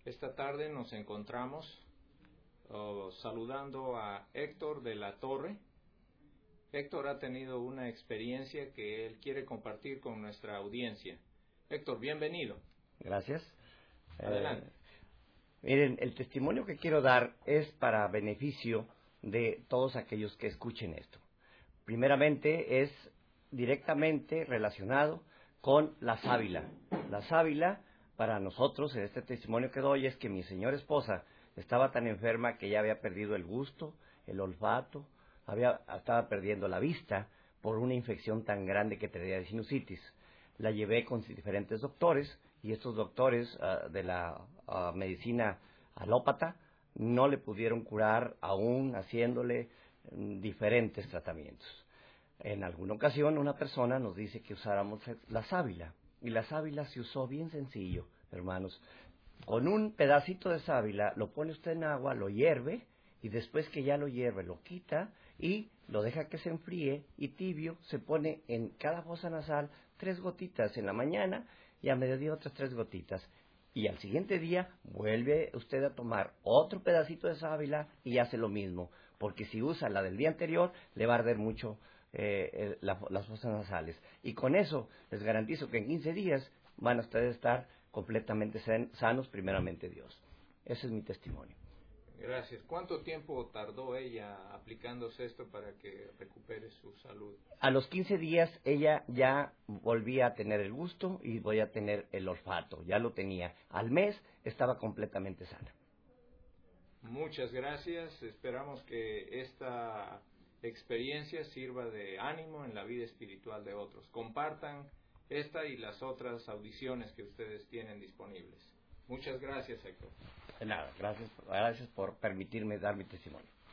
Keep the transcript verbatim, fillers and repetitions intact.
Esta tarde nos encontramos uh, saludando a Héctor de la Torre. Héctor ha tenido una experiencia que él quiere compartir con nuestra audiencia. Héctor, bienvenido. Gracias. Adelante. Eh, miren, el testimonio que quiero dar es para beneficio de todos aquellos que escuchen esto. Primeramente es directamente relacionado con la sábila. La sábila, para nosotros, en este testimonio que doy, es que mi señora esposa estaba tan enferma que ya había perdido el gusto, el olfato, había, estaba perdiendo la vista por una infección tan grande que tenía de sinusitis. La llevé con diferentes doctores y estos doctores uh, de la uh, medicina alópata no le pudieron curar, aún haciéndole um, diferentes tratamientos. En alguna ocasión una persona nos dice que usáramos la sábila, y la sábila se usó bien sencillo, hermanos. Con un pedacito de sábila lo pone usted en agua, lo hierve, y después que ya lo hierve lo quita y lo deja que se enfríe, y tibio se pone en cada fosa nasal tres gotitas en la mañana y a mediodía otras tres gotitas. Y al siguiente día vuelve usted a tomar otro pedacito de sábila y hace lo mismo, porque si usa la del día anterior le va a arder mucho eh, la, las fosas nasales. Y con eso les garantizo que en quince días van a ustedes estar completamente sanos, primeramente Dios. Ese es mi testimonio. Gracias. ¿Cuánto tiempo tardó ella aplicándose esto para que recupere su salud? A los quince días ella ya volvía a tener el gusto y volvía a tener el olfato, ya lo tenía. Al mes estaba completamente sana. Muchas gracias. Esperamos que esta experiencia sirva de ánimo en la vida espiritual de otros. Compartan esta y las otras audiciones que ustedes tienen disponibles. Muchas gracias, Héctor. De nada, gracias, gracias por permitirme dar mi testimonio.